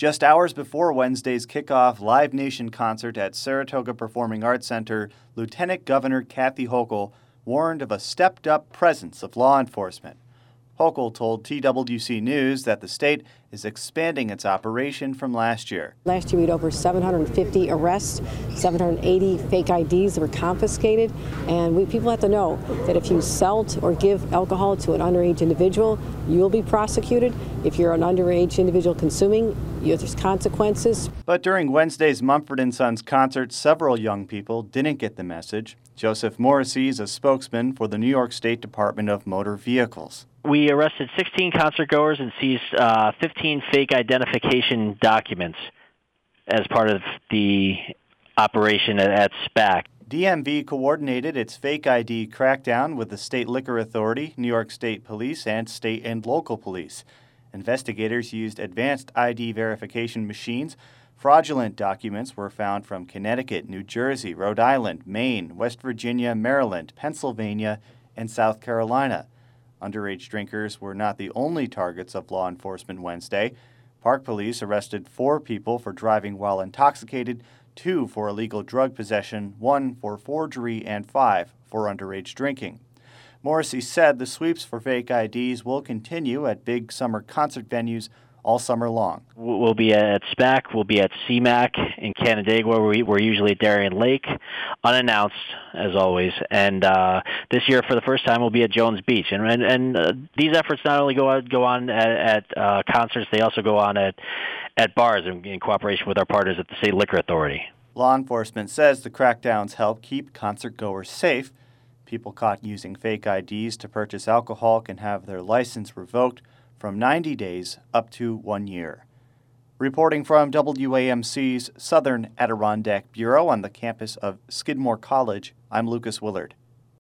Just hours before Wednesday's kickoff Live Nation concert at Saratoga Performing Arts Center, Lieutenant Governor Kathy Hochul warned of a stepped-up presence of law enforcement. Hochul told TWC News that the state is expanding its operation from last year. Last year we had over 750 arrests, 780 fake IDs that were confiscated, and people have to know that if you sell or give alcohol to an underage individual, you'll be prosecuted. If you're an underage individual consuming, there's consequences. But during Wednesday's Mumford & Sons concert, several young people didn't get the message. Joseph Morrissey is a spokesman for the New York State Department of Motor Vehicles. We arrested 16 concertgoers and seized 15 fake identification documents as part of the operation at SPAC. DMV coordinated its fake ID crackdown with the State Liquor Authority, New York State Police, and state and local police. Investigators used advanced ID verification machines. Fraudulent documents were found from Connecticut, New Jersey, Rhode Island, Maine, West Virginia, Maryland, Pennsylvania, and South Carolina. Underage drinkers were not the only targets of law enforcement Wednesday. Park Police arrested 4 people for driving while intoxicated, 2 for illegal drug possession, 1 for forgery, and 5 for underage drinking. Morrissey said the sweeps for fake IDs will continue at big summer concert venues all summer long. We'll be at SPAC, we'll be at CMAC in Canandaigua, we're usually at Darien Lake, unannounced as always. And this year, for the first time, we'll be at Jones Beach. And these efforts not only go on at concerts, they also go on at bars in cooperation with our partners at the State Liquor Authority. Law enforcement says the crackdowns help keep concertgoers safe. People caught using fake IDs to purchase alcohol can have their license revoked from 90 days up to 1 year. Reporting from WAMC's Southern Adirondack Bureau on the campus of Skidmore College, I'm Lucas Willard.